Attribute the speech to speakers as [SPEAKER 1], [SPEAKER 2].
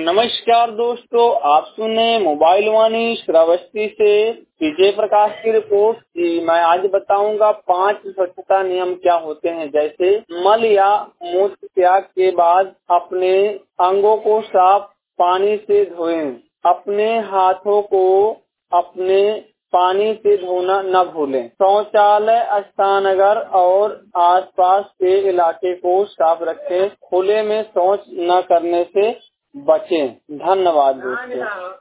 [SPEAKER 1] नमस्कार दोस्तों, आप सुने मोबाइल वाणी श्रावस्ती से विजय प्रकाश की रिपोर्ट। मैं आज बताऊंगा 5 स्वच्छता नियम क्या होते हैं। जैसे मल या मूत्र त्याग के बाद अपने अंगों को साफ पानी से धोएं। अपने हाथों को अपने पानी से धोना न भूलें। शौचालय, स्नानागार और आसपास के इलाके को साफ रखें। खुले में शौच न करने से बचें। धन्यवाद दोस्तों।